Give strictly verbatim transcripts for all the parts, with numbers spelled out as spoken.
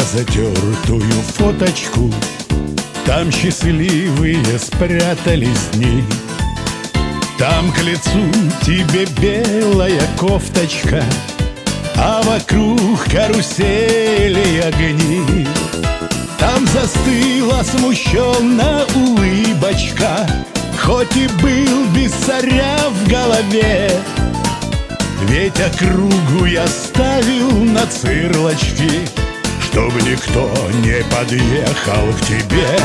затертую фоточку. Там счастливые спрятались дни. Там к лицу тебе белая кофточка, а вокруг карусели и огни. Там застыла смущенно улыбочка, хоть и был без царя в голове. Ведь округу я ставил на цирлочки, чтоб никто не подъехал к тебе.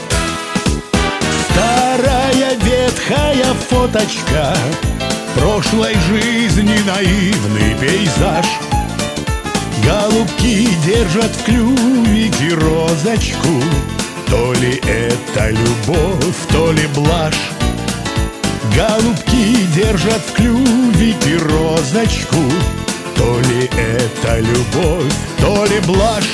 Старая ветхая фоточка прошлой жизни, наивный пейзаж. Голубки держат в клювике розочку, то ли это любовь, то ли блажь. Голубки держат в клювике розочку, то ли это любовь, то ли блажь.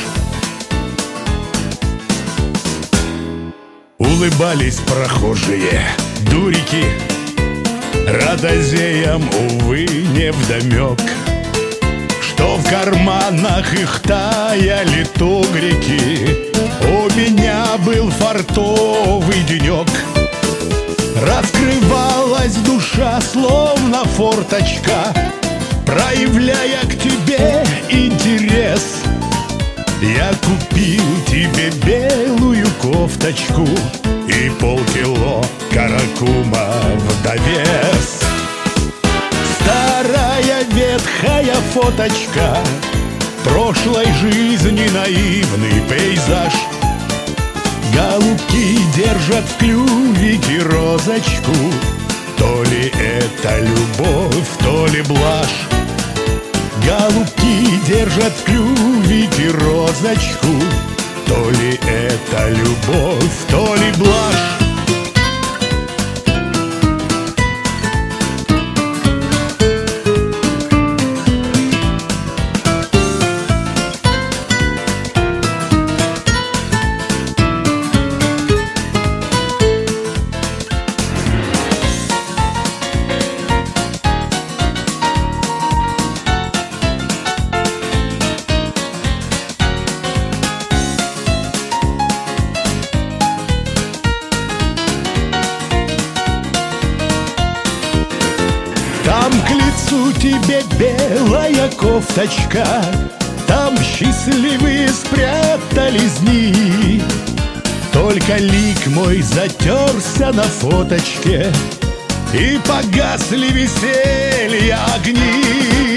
Улыбались прохожие, дурики, ротозеям, увы, невдомек, что в карманах их таяли тугрики. У меня был фартовый денек. Раскрывалась душа, словно форточка, проявляя к тебе интерес. Я купил тебе белую кофточку и полкило каракума в довес. Старая ветхая фоточка прошлой жизни, наивный пейзаж. Голубки держат в клювике розочку, то ли это любовь, то ли блажь. Голубки держат в клювике розочку, то ли это любовь, то ли блажь. Там к лицу тебе белая кофточка, там счастливые спрятались дни. Только лик мой затерся на фоточке, и погасли веселья огни.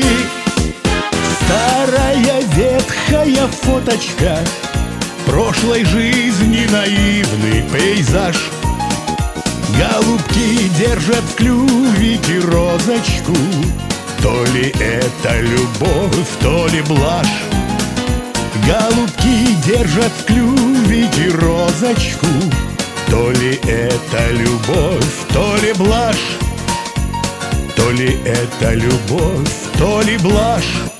Старая ветхая фоточка прошлой жизни, наивный пейзаж. Голубки держат в клювике розочку, то ли это любовь, то ли блажь. Голубки держат в клювике розочку, то ли это любовь, то ли блажь. То ли это любовь, то ли блажь.